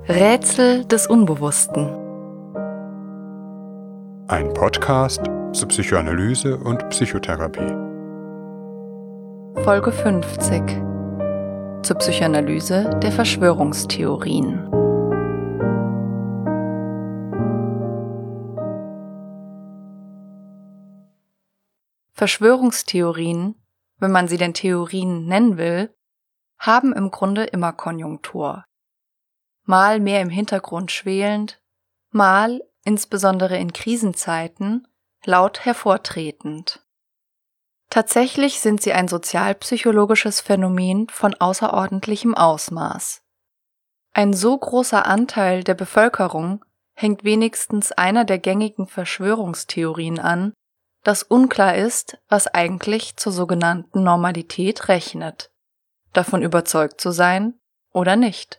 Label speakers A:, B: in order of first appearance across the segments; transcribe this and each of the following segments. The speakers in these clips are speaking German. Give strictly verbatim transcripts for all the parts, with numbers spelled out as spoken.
A: Rätsel des Unbewussten.
B: Ein Podcast zur Psychoanalyse und Psychotherapie.
A: Folge fünfzig. Zur Psychoanalyse der Verschwörungstheorien. Verschwörungstheorien, wenn man sie denn Theorien nennen will, haben im Grunde immer Konjunktur. Mal mehr im Hintergrund schwelend, mal, insbesondere in Krisenzeiten, laut hervortretend. Tatsächlich sind sie ein sozialpsychologisches Phänomen von außerordentlichem Ausmaß. Ein so großer Anteil der Bevölkerung hängt wenigstens einer der gängigen Verschwörungstheorien an, dass unklar ist, was eigentlich zur sogenannten Normalität rechnet, davon überzeugt zu sein oder nicht.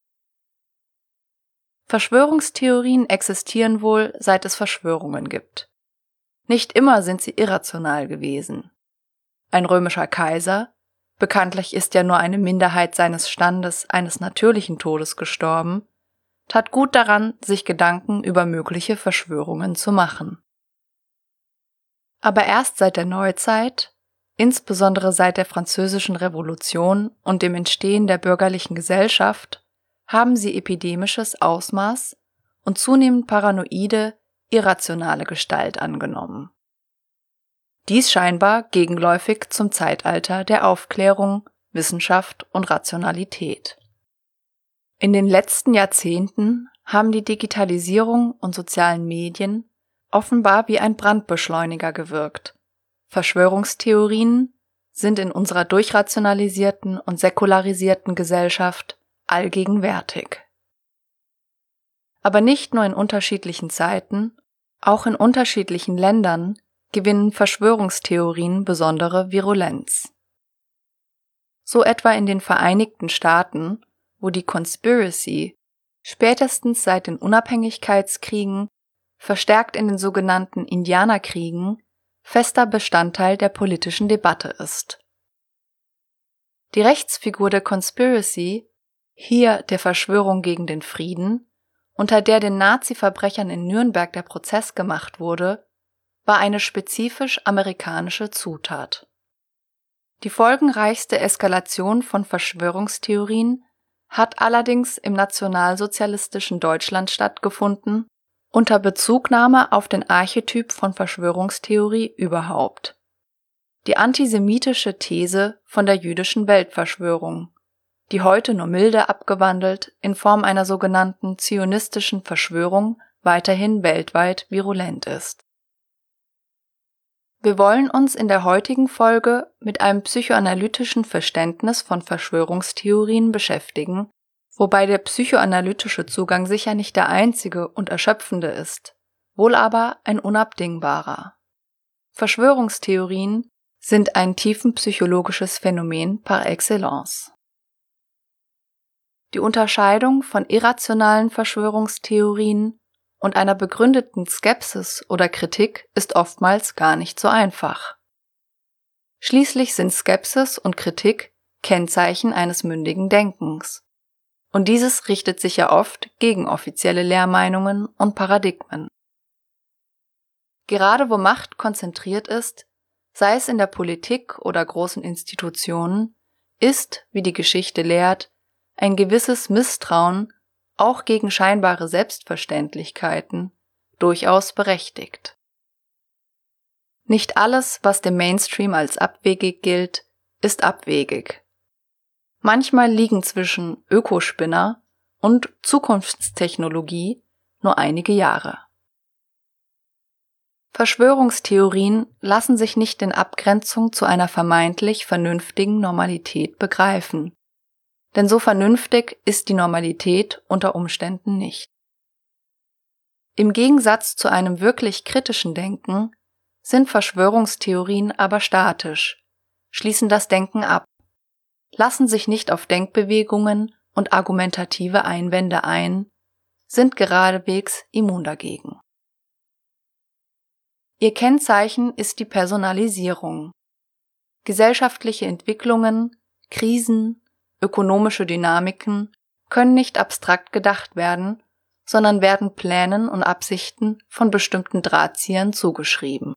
A: Verschwörungstheorien existieren wohl, seit es Verschwörungen gibt. Nicht immer sind sie irrational gewesen. Ein römischer Kaiser, bekanntlich ist ja nur eine Minderheit seines Standes eines natürlichen Todes gestorben, tat gut daran, sich Gedanken über mögliche Verschwörungen zu machen. Aber erst seit der Neuzeit, insbesondere seit der Französischen Revolution und dem Entstehen der bürgerlichen Gesellschaft, haben sie epidemisches Ausmaß und zunehmend paranoide, irrationale Gestalt angenommen. Dies scheinbar gegenläufig zum Zeitalter der Aufklärung, Wissenschaft und Rationalität. In den letzten Jahrzehnten haben die Digitalisierung und sozialen Medien offenbar wie ein Brandbeschleuniger gewirkt. Verschwörungstheorien sind in unserer durchrationalisierten und säkularisierten Gesellschaft allgegenwärtig. Aber nicht nur in unterschiedlichen Zeiten, auch in unterschiedlichen Ländern gewinnen Verschwörungstheorien besondere Virulenz. So etwa in den Vereinigten Staaten, wo die Conspiracy spätestens seit den Unabhängigkeitskriegen, verstärkt in den sogenannten Indianerkriegen, fester Bestandteil der politischen Debatte ist. Die Rechtsfigur der Conspiracy, hier der Verschwörung gegen den Frieden, unter der den Nazi-Verbrechern in Nürnberg der Prozess gemacht wurde, war eine spezifisch amerikanische Zutat. Die folgenreichste Eskalation von Verschwörungstheorien hat allerdings im nationalsozialistischen Deutschland stattgefunden, unter Bezugnahme auf den Archetyp von Verschwörungstheorie überhaupt. Die antisemitische These von der jüdischen Weltverschwörung, die heute nur milde abgewandelt in Form einer sogenannten zionistischen Verschwörung weiterhin weltweit virulent ist. Wir wollen uns in der heutigen Folge mit einem psychoanalytischen Verständnis von Verschwörungstheorien beschäftigen, wobei der psychoanalytische Zugang sicher nicht der einzige und erschöpfende ist, wohl aber ein unabdingbarer. Verschwörungstheorien sind ein tiefenpsychologisches Phänomen par excellence. Die Unterscheidung von irrationalen Verschwörungstheorien und einer begründeten Skepsis oder Kritik ist oftmals gar nicht so einfach. Schließlich sind Skepsis und Kritik Kennzeichen eines mündigen Denkens. Und dieses richtet sich ja oft gegen offizielle Lehrmeinungen und Paradigmen. Gerade wo Macht konzentriert ist, sei es in der Politik oder großen Institutionen, ist, wie die Geschichte lehrt, ein gewisses Misstrauen, auch gegen scheinbare Selbstverständlichkeiten, durchaus berechtigt. Nicht alles, was dem Mainstream als abwegig gilt, ist abwegig. Manchmal liegen zwischen Ökospinner und Zukunftstechnologie nur einige Jahre. Verschwörungstheorien lassen sich nicht in Abgrenzung zu einer vermeintlich vernünftigen Normalität begreifen. Denn so vernünftig ist die Normalität unter Umständen nicht. Im Gegensatz zu einem wirklich kritischen Denken sind Verschwörungstheorien aber statisch, schließen das Denken ab, lassen sich nicht auf Denkbewegungen und argumentative Einwände ein, sind geradewegs immun dagegen. Ihr Kennzeichen ist die Personalisierung. Gesellschaftliche Entwicklungen, Krisen, ökonomische Dynamiken können nicht abstrakt gedacht werden, sondern werden Plänen und Absichten von bestimmten Drahtziehern zugeschrieben.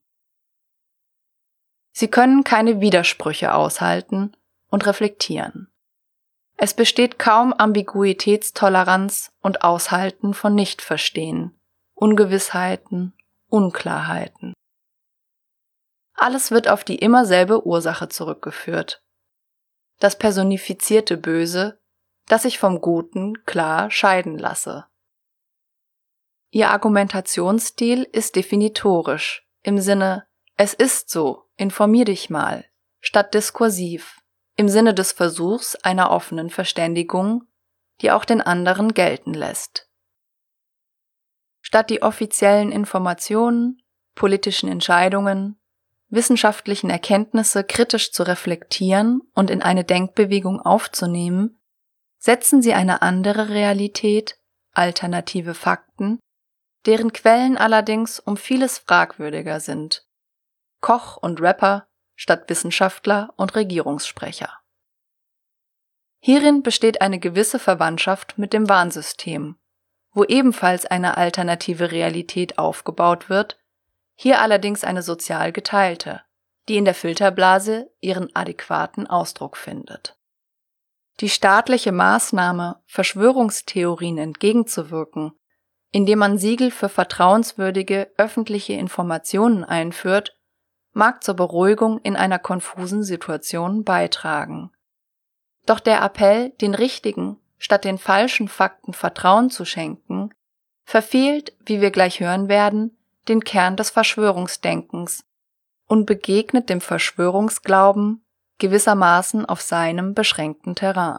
A: Sie können keine Widersprüche aushalten und reflektieren. Es besteht kaum Ambiguitätstoleranz und Aushalten von Nichtverstehen, Ungewissheiten, Unklarheiten. Alles wird auf die immer selbe Ursache zurückgeführt. Das personifizierte Böse, das sich vom Guten klar scheiden lasse. Ihr Argumentationsstil ist definitorisch, im Sinne „Es ist so, informier dich mal“, statt diskursiv, im Sinne des Versuchs einer offenen Verständigung, die auch den anderen gelten lässt. Statt die offiziellen Informationen, politischen Entscheidungen, wissenschaftlichen Erkenntnisse kritisch zu reflektieren und in eine Denkbewegung aufzunehmen, setzen sie eine andere Realität, alternative Fakten, deren Quellen allerdings um vieles fragwürdiger sind. Koch und Rapper statt Wissenschaftler und Regierungssprecher. Hierin besteht eine gewisse Verwandtschaft mit dem Warnsystem, wo ebenfalls eine alternative Realität aufgebaut wird, hier allerdings eine sozial geteilte, die in der Filterblase ihren adäquaten Ausdruck findet. Die staatliche Maßnahme, Verschwörungstheorien entgegenzuwirken, indem man Siegel für vertrauenswürdige öffentliche Informationen einführt, mag zur Beruhigung in einer konfusen Situation beitragen. Doch der Appell, den richtigen statt den falschen Fakten Vertrauen zu schenken, verfehlt, wie wir gleich hören werden, den Kern des Verschwörungsdenkens und begegnet dem Verschwörungsglauben gewissermaßen auf seinem beschränkten Terrain.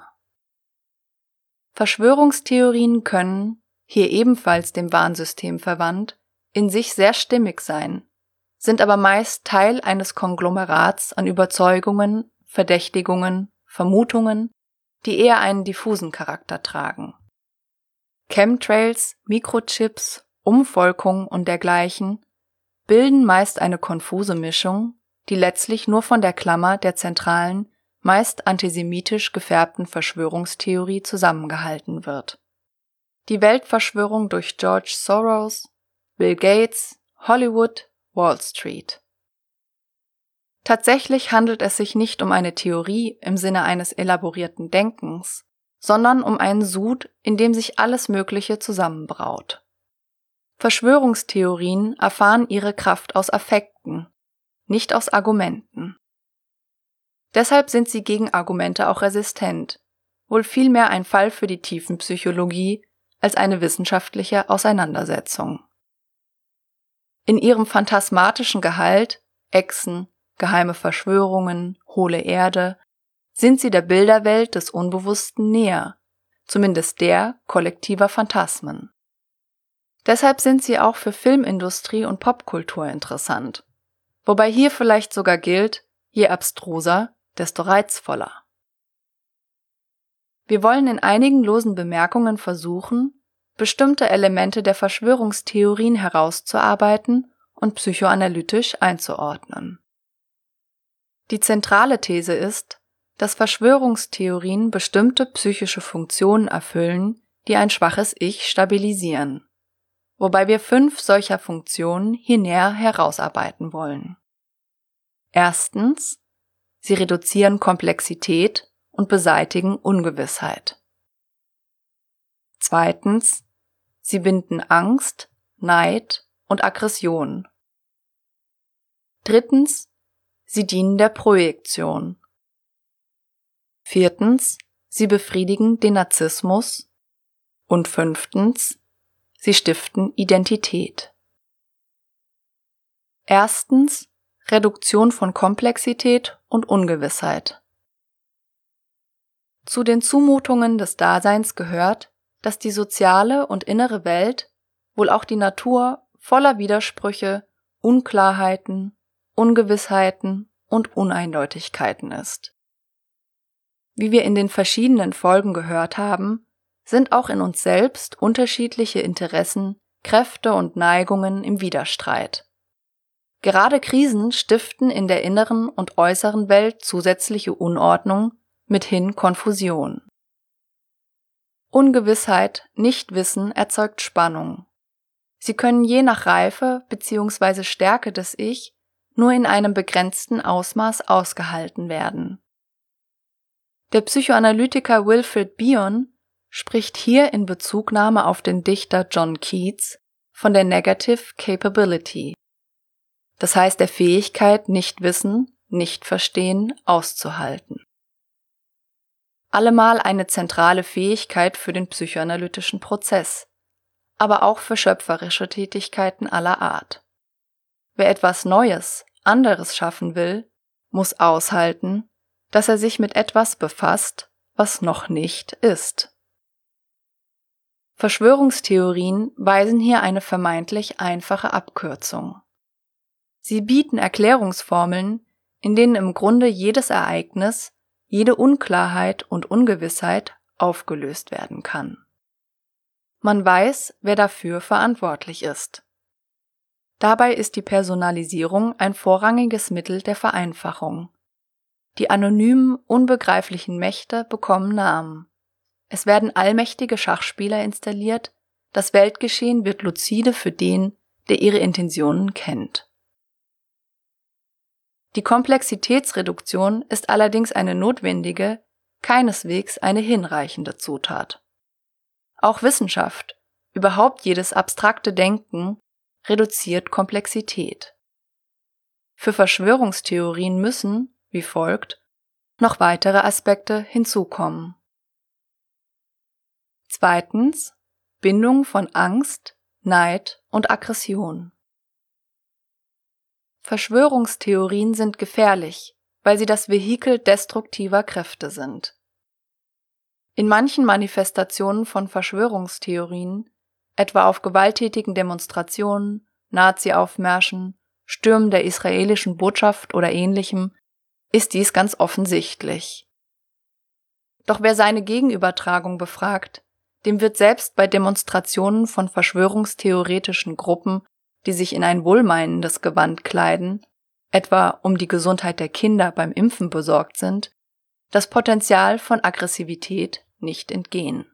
A: Verschwörungstheorien können, hier ebenfalls dem Warnsystem verwandt, in sich sehr stimmig sein, sind aber meist Teil eines Konglomerats an Überzeugungen, Verdächtigungen, Vermutungen, die eher einen diffusen Charakter tragen. Chemtrails, Mikrochips, Umvolkung und dergleichen bilden meist eine konfuse Mischung, die letztlich nur von der Klammer der zentralen, meist antisemitisch gefärbten Verschwörungstheorie zusammengehalten wird. Die Weltverschwörung durch George Soros, Bill Gates, Hollywood, Wall Street. Tatsächlich handelt es sich nicht um eine Theorie im Sinne eines elaborierten Denkens, sondern um einen Sud, in dem sich alles Mögliche zusammenbraut. Verschwörungstheorien erfahren ihre Kraft aus Affekten, nicht aus Argumenten. Deshalb sind sie gegen Argumente auch resistent, wohl vielmehr ein Fall für die Tiefenpsychologie als eine wissenschaftliche Auseinandersetzung. In ihrem phantasmatischen Gehalt, Echsen, geheime Verschwörungen, hohle Erde, sind sie der Bilderwelt des Unbewussten näher, zumindest der kollektiver Phantasmen. Deshalb sind sie auch für Filmindustrie und Popkultur interessant, wobei hier vielleicht sogar gilt, je abstruser, desto reizvoller. Wir wollen in einigen losen Bemerkungen versuchen, bestimmte Elemente der Verschwörungstheorien herauszuarbeiten und psychoanalytisch einzuordnen. Die zentrale These ist, dass Verschwörungstheorien bestimmte psychische Funktionen erfüllen, die ein schwaches Ich stabilisieren, wobei wir fünf solcher Funktionen hier näher herausarbeiten wollen. Erstens, sie reduzieren Komplexität und beseitigen Ungewissheit. Zweitens, sie binden Angst, Neid und Aggression. Drittens, sie dienen der Projektion. Viertens, sie befriedigen den Narzissmus. Und fünftens, sie stiften Identität. Erstens, Reduktion von Komplexität und Ungewissheit. Zu den Zumutungen des Daseins gehört, dass die soziale und innere Welt, wohl auch die Natur, voller Widersprüche, Unklarheiten, Ungewissheiten und Uneindeutigkeiten ist. Wie wir in den verschiedenen Folgen gehört haben, sind auch in uns selbst unterschiedliche Interessen, Kräfte und Neigungen im Widerstreit. Gerade Krisen stiften in der inneren und äußeren Welt zusätzliche Unordnung, mithin Konfusion. Ungewissheit, Nichtwissen erzeugt Spannung. Sie können je nach Reife bzw. Stärke des Ich nur in einem begrenzten Ausmaß ausgehalten werden. Der Psychoanalytiker Wilfred Bion spricht hier in Bezugnahme auf den Dichter John Keats von der Negative Capability, das heißt der Fähigkeit, Nichtwissen, Nichtverstehen auszuhalten. Allemal eine zentrale Fähigkeit für den psychoanalytischen Prozess, aber auch für schöpferische Tätigkeiten aller Art. Wer etwas Neues, anderes schaffen will, muss aushalten, dass er sich mit etwas befasst, was noch nicht ist. Verschwörungstheorien weisen hier eine vermeintlich einfache Abkürzung. Sie bieten Erklärungsformeln, in denen im Grunde jedes Ereignis, jede Unklarheit und Ungewissheit aufgelöst werden kann. Man weiß, wer dafür verantwortlich ist. Dabei ist die Personalisierung ein vorrangiges Mittel der Vereinfachung. Die anonymen, unbegreiflichen Mächte bekommen Namen. Es werden allmächtige Schachspieler installiert, das Weltgeschehen wird luzide für den, der ihre Intentionen kennt. Die Komplexitätsreduktion ist allerdings eine notwendige, keineswegs eine hinreichende Zutat. Auch Wissenschaft, überhaupt jedes abstrakte Denken, reduziert Komplexität. Für Verschwörungstheorien müssen, wie folgt, noch weitere Aspekte hinzukommen. Zweitens, Bindung von Angst, Neid und Aggression. Verschwörungstheorien sind gefährlich, weil sie das Vehikel destruktiver Kräfte sind. In manchen Manifestationen von Verschwörungstheorien, etwa auf gewalttätigen Demonstrationen, Nazi-Aufmärschen, Stürmen der israelischen Botschaft oder Ähnlichem, ist dies ganz offensichtlich. Doch wer seine Gegenübertragung befragt, dem wird selbst bei Demonstrationen von verschwörungstheoretischen Gruppen, die sich in ein wohlmeinendes Gewand kleiden, etwa um die Gesundheit der Kinder beim Impfen besorgt sind, das Potenzial von Aggressivität nicht entgehen.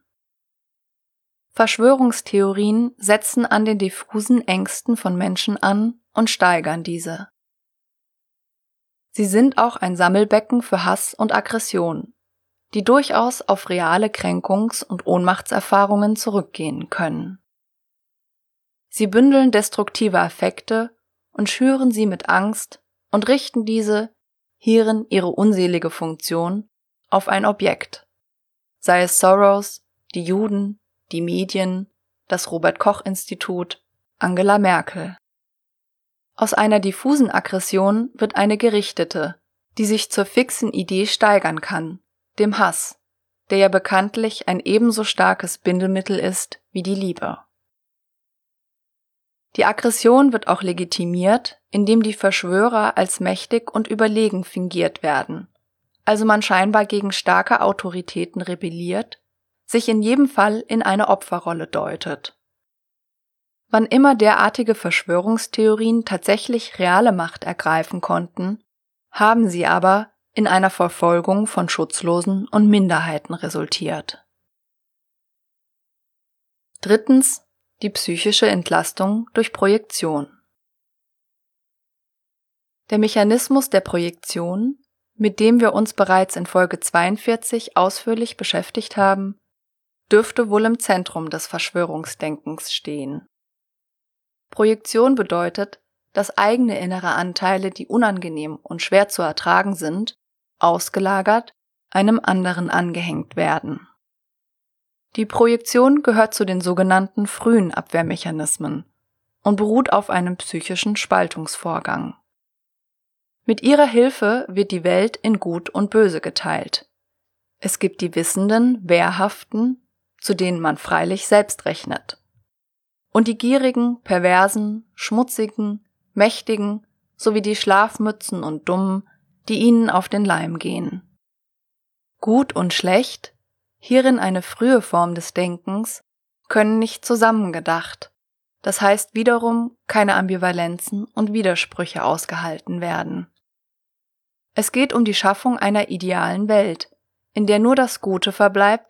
A: Verschwörungstheorien setzen an den diffusen Ängsten von Menschen an und steigern diese. Sie sind auch ein Sammelbecken für Hass und Aggression, die durchaus auf reale Kränkungs- und Ohnmachtserfahrungen zurückgehen können. Sie bündeln destruktive Affekte und schüren sie mit Angst und richten diese, hierin ihre unselige Funktion, auf ein Objekt, sei es Soros, die Juden, die Medien, das Robert-Koch-Institut, Angela Merkel. Aus einer diffusen Aggression wird eine gerichtete, die sich zur fixen Idee steigern kann, dem Hass, der ja bekanntlich ein ebenso starkes Bindemittel ist wie die Liebe. Die Aggression wird auch legitimiert, indem die Verschwörer als mächtig und überlegen fingiert werden, also man scheinbar gegen starke Autoritäten rebelliert, sich in jedem Fall in eine Opferrolle deutet. Wann immer derartige Verschwörungstheorien tatsächlich reale Macht ergreifen konnten, haben sie aber in einer Verfolgung von Schutzlosen und Minderheiten resultiert. Drittens, die psychische Entlastung durch Projektion. Der Mechanismus der Projektion, mit dem wir uns bereits in Folge zweiundvierzig ausführlich beschäftigt haben, dürfte wohl im Zentrum des Verschwörungsdenkens stehen. Projektion bedeutet, dass eigene innere Anteile, die unangenehm und schwer zu ertragen sind, ausgelagert, einem anderen angehängt werden. Die Projektion gehört zu den sogenannten frühen Abwehrmechanismen und beruht auf einem psychischen Spaltungsvorgang. Mit ihrer Hilfe wird die Welt in Gut und Böse geteilt. Es gibt die Wissenden, Wehrhaften, zu denen man freilich selbst rechnet, und die gierigen, perversen, schmutzigen, mächtigen sowie die Schlafmützen und Dummen, die ihnen auf den Leim gehen. Gut und schlecht, hierin eine frühe Form des Denkens, können nicht zusammengedacht, das heißt wiederum keine Ambivalenzen und Widersprüche ausgehalten werden. Es geht um die Schaffung einer idealen Welt, in der nur das Gute verbleibt,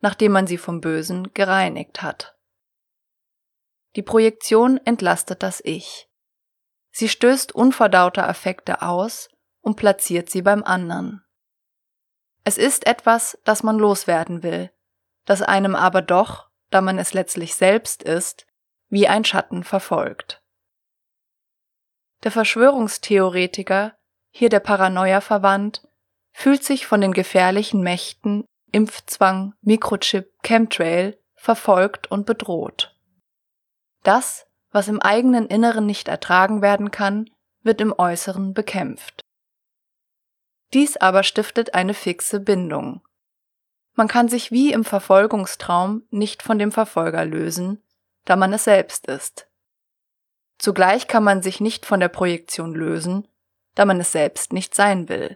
A: nachdem man sie vom Bösen gereinigt hat. Die Projektion entlastet das Ich. Sie stößt unverdaute Affekte aus und platziert sie beim anderen. Es ist etwas, das man loswerden will, das einem aber doch, da man es letztlich selbst ist, wie ein Schatten verfolgt. Der Verschwörungstheoretiker, hier der Paranoia verwandt, fühlt sich von den gefährlichen Mächten Impfzwang, Mikrochip, Chemtrail verfolgt und bedroht. Das, was im eigenen Inneren nicht ertragen werden kann, wird im Äußeren bekämpft. Dies aber stiftet eine fixe Bindung. Man kann sich wie im Verfolgungstraum nicht von dem Verfolger lösen, da man es selbst ist. Zugleich kann man sich nicht von der Projektion lösen, da man es selbst nicht sein will.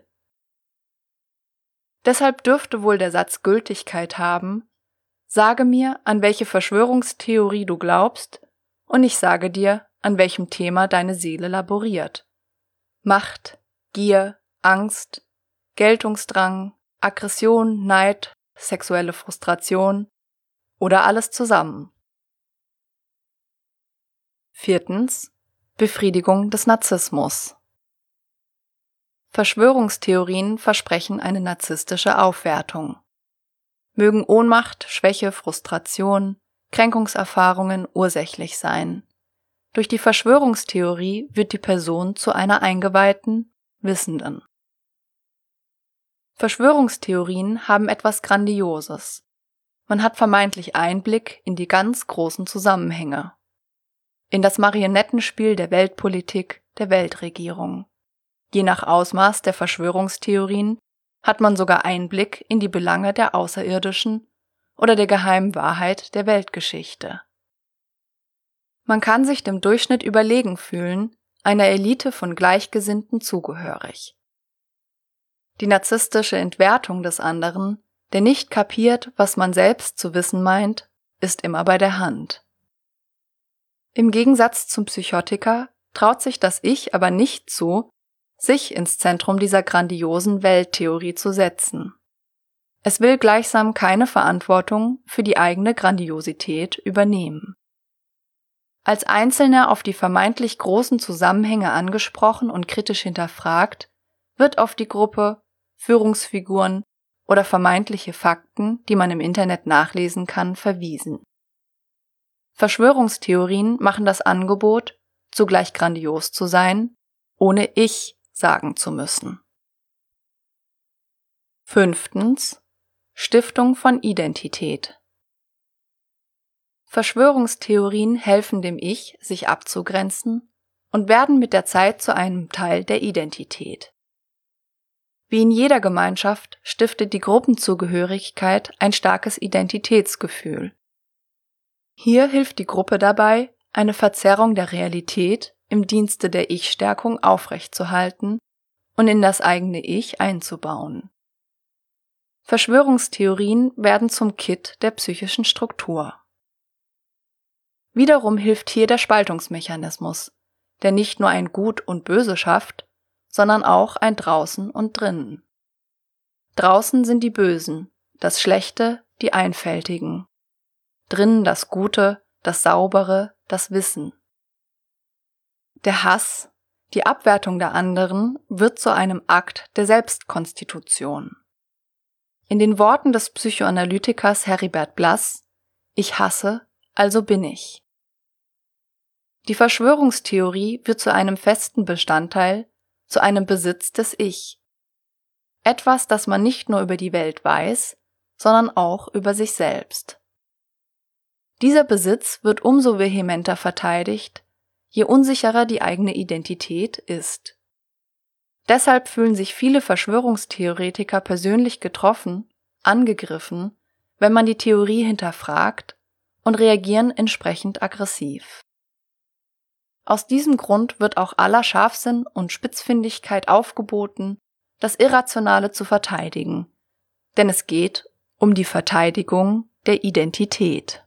A: Deshalb dürfte wohl der Satz Gültigkeit haben: Sage mir, an welche Verschwörungstheorie du glaubst, und ich sage dir, an welchem Thema deine Seele laboriert. Macht, Gier, Angst, Geltungsdrang, Aggression, Neid, sexuelle Frustration oder alles zusammen. Viertens. Befriedigung des Narzissmus. Verschwörungstheorien versprechen eine narzisstische Aufwertung. Mögen Ohnmacht, Schwäche, Frustration, Kränkungserfahrungen ursächlich sein. Durch die Verschwörungstheorie wird die Person zu einer eingeweihten, Wissenden. Verschwörungstheorien haben etwas Grandioses. Man hat vermeintlich Einblick in die ganz großen Zusammenhänge. In das Marionettenspiel der Weltpolitik, der Weltregierung. Je nach Ausmaß der Verschwörungstheorien hat man sogar Einblick in die Belange der Außerirdischen oder der geheimen Wahrheit der Weltgeschichte. Man kann sich dem Durchschnitt überlegen fühlen, einer Elite von Gleichgesinnten zugehörig. Die narzisstische Entwertung des anderen, der nicht kapiert, was man selbst zu wissen meint, ist immer bei der Hand. Im Gegensatz zum Psychotiker traut sich das Ich aber nicht zu, sich ins Zentrum dieser grandiosen Welttheorie zu setzen. Es will gleichsam keine Verantwortung für die eigene Grandiosität übernehmen. Als Einzelner auf die vermeintlich großen Zusammenhänge angesprochen und kritisch hinterfragt, wird auf die Gruppe, Führungsfiguren oder vermeintliche Fakten, die man im Internet nachlesen kann, verwiesen. Verschwörungstheorien machen das Angebot, zugleich grandios zu sein, ohne Ich sagen zu müssen. Fünftens. Stiftung von Identität. Verschwörungstheorien helfen dem Ich, sich abzugrenzen und werden mit der Zeit zu einem Teil der Identität. Wie in jeder Gemeinschaft stiftet die Gruppenzugehörigkeit ein starkes Identitätsgefühl. Hier hilft die Gruppe dabei, eine Verzerrung der Realität im Dienste der Ich-Stärkung aufrechtzuerhalten und in das eigene Ich einzubauen. Verschwörungstheorien werden zum Kit der psychischen Struktur. Wiederum hilft hier der Spaltungsmechanismus, der nicht nur ein Gut und Böse schafft, sondern auch ein Draußen und Drinnen. Draußen sind die Bösen, das Schlechte, die Einfältigen. Drinnen das Gute, das Saubere, das Wissen. Der Hass, die Abwertung der anderen, wird zu einem Akt der Selbstkonstitution. In den Worten des Psychoanalytikers Heribert Blass: Ich hasse, also bin ich. Die Verschwörungstheorie wird zu einem festen Bestandteil, zu einem Besitz des Ich. Etwas, das man nicht nur über die Welt weiß, sondern auch über sich selbst. Dieser Besitz wird umso vehementer verteidigt, je unsicherer die eigene Identität ist. Deshalb fühlen sich viele Verschwörungstheoretiker persönlich getroffen, angegriffen, wenn man die Theorie hinterfragt, und reagieren entsprechend aggressiv. Aus diesem Grund wird auch aller Scharfsinn und Spitzfindigkeit aufgeboten, das Irrationale zu verteidigen, denn es geht um die Verteidigung der Identität.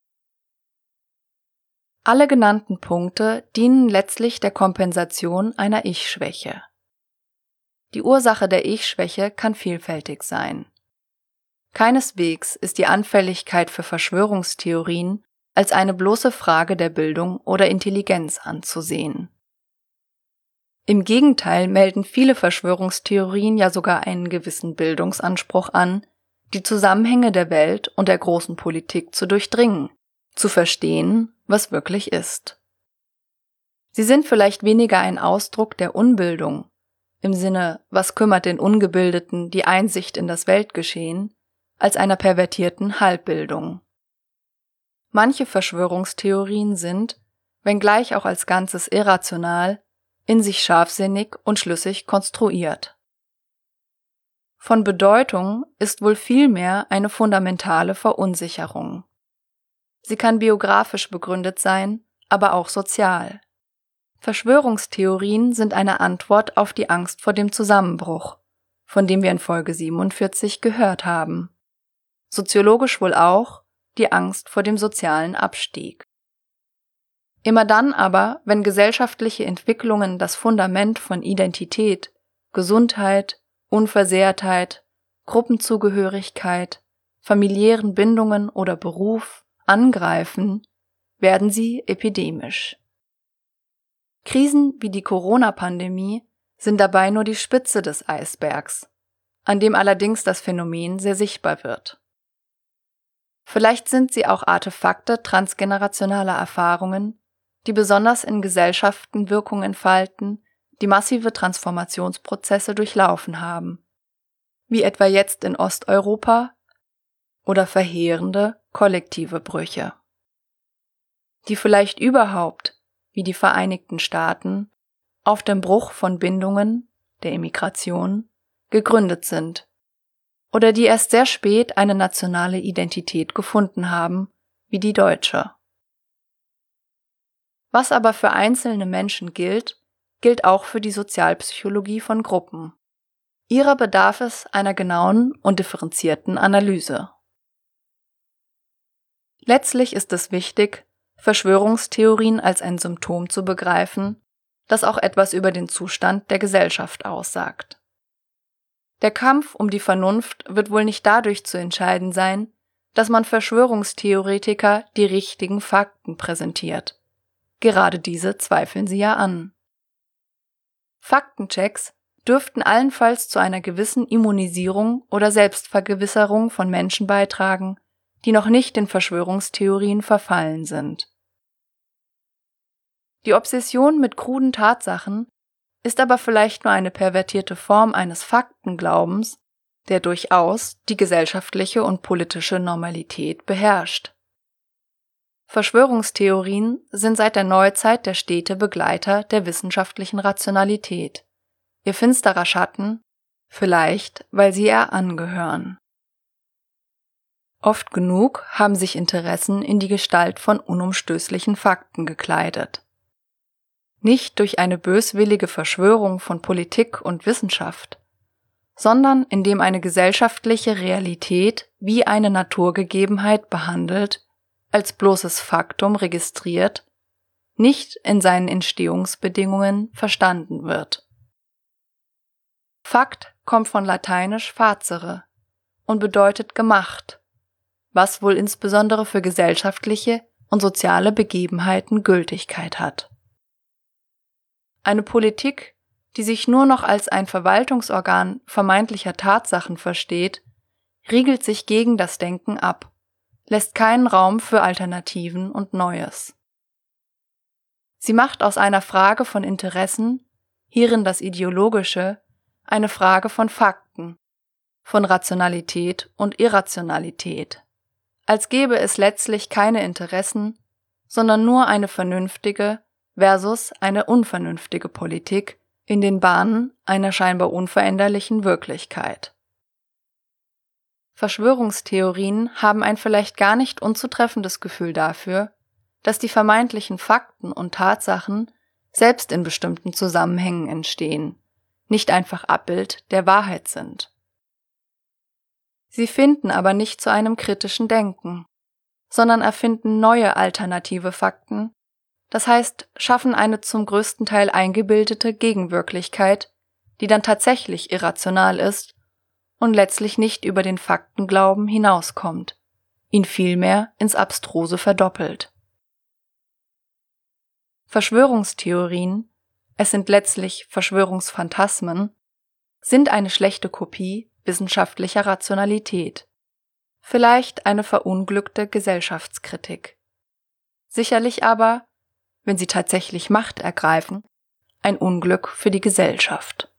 A: Alle genannten Punkte dienen letztlich der Kompensation einer Ich-Schwäche. Die Ursache der Ich-Schwäche kann vielfältig sein. Keineswegs ist die Anfälligkeit für Verschwörungstheorien als eine bloße Frage der Bildung oder Intelligenz anzusehen. Im Gegenteil melden viele Verschwörungstheorien ja sogar einen gewissen Bildungsanspruch an, die Zusammenhänge der Welt und der großen Politik zu durchdringen, zu verstehen, was wirklich ist. Sie sind vielleicht weniger ein Ausdruck der Unbildung, im Sinne, was kümmert den Ungebildeten die Einsicht in das Weltgeschehen, als einer pervertierten Halbbildung. Manche Verschwörungstheorien sind, wenngleich auch als Ganzes irrational, in sich scharfsinnig und schlüssig konstruiert. Von Bedeutung ist wohl vielmehr eine fundamentale Verunsicherung. Sie kann biografisch begründet sein, aber auch sozial. Verschwörungstheorien sind eine Antwort auf die Angst vor dem Zusammenbruch, von dem wir in Folge siebenundvierzig gehört haben. Soziologisch wohl auch die Angst vor dem sozialen Abstieg. Immer dann aber, wenn gesellschaftliche Entwicklungen das Fundament von Identität, Gesundheit, Unversehrtheit, Gruppenzugehörigkeit, familiären Bindungen oder Beruf angreifen, werden sie epidemisch. Krisen wie die Corona-Pandemie sind dabei nur die Spitze des Eisbergs, an dem allerdings das Phänomen sehr sichtbar wird. Vielleicht sind sie auch Artefakte transgenerationaler Erfahrungen, die besonders in Gesellschaften Wirkung entfalten, die massive Transformationsprozesse durchlaufen haben, wie etwa jetzt in Osteuropa, oder verheerende kollektive Brüche, die vielleicht überhaupt, wie die Vereinigten Staaten, auf dem Bruch von Bindungen, der Immigration, gegründet sind, oder die erst sehr spät eine nationale Identität gefunden haben, wie die deutsche. Was aber für einzelne Menschen gilt, gilt auch für die Sozialpsychologie von Gruppen. Ihrer bedarf es einer genauen und differenzierten Analyse. Letztlich ist es wichtig, Verschwörungstheorien als ein Symptom zu begreifen, das auch etwas über den Zustand der Gesellschaft aussagt. Der Kampf um die Vernunft wird wohl nicht dadurch zu entscheiden sein, dass man Verschwörungstheoretiker die richtigen Fakten präsentiert. Gerade diese zweifeln sie ja an. Faktenchecks dürften allenfalls zu einer gewissen Immunisierung oder Selbstvergewisserung von Menschen beitragen, die noch nicht in Verschwörungstheorien verfallen sind. Die Obsession mit kruden Tatsachen ist aber vielleicht nur eine pervertierte Form eines Faktenglaubens, der durchaus die gesellschaftliche und politische Normalität beherrscht. Verschwörungstheorien sind seit der Neuzeit der stete Begleiter der wissenschaftlichen Rationalität, ihr finsterer Schatten, vielleicht weil sie ihr angehören. Oft genug haben sich Interessen in die Gestalt von unumstößlichen Fakten gekleidet. Nicht durch eine böswillige Verschwörung von Politik und Wissenschaft, sondern indem eine gesellschaftliche Realität wie eine Naturgegebenheit behandelt, als bloßes Faktum registriert, nicht in seinen Entstehungsbedingungen verstanden wird. Fakt kommt von lateinisch facere und bedeutet gemacht, was wohl insbesondere für gesellschaftliche und soziale Begebenheiten Gültigkeit hat. Eine Politik, die sich nur noch als ein Verwaltungsorgan vermeintlicher Tatsachen versteht, riegelt sich gegen das Denken ab, lässt keinen Raum für Alternativen und Neues. Sie macht aus einer Frage von Interessen, hierin das Ideologische, eine Frage von Fakten, von Rationalität und Irrationalität, als gäbe es letztlich keine Interessen, sondern nur eine vernünftige versus eine unvernünftige Politik in den Bahnen einer scheinbar unveränderlichen Wirklichkeit. Verschwörungstheorien haben ein vielleicht gar nicht unzutreffendes Gefühl dafür, dass die vermeintlichen Fakten und Tatsachen selbst in bestimmten Zusammenhängen entstehen, nicht einfach Abbild der Wahrheit sind. Sie finden aber nicht zu einem kritischen Denken, sondern erfinden neue alternative Fakten, das heißt, schaffen eine zum größten Teil eingebildete Gegenwirklichkeit, die dann tatsächlich irrational ist und letztlich nicht über den Faktenglauben hinauskommt, ihn vielmehr ins Abstruse verdoppelt. Verschwörungstheorien, es sind letztlich Verschwörungsphantasmen, sind eine schlechte Kopie wissenschaftlicher Rationalität, vielleicht eine verunglückte Gesellschaftskritik. Sicherlich aber, wenn sie tatsächlich Macht ergreifen, ein Unglück für die Gesellschaft.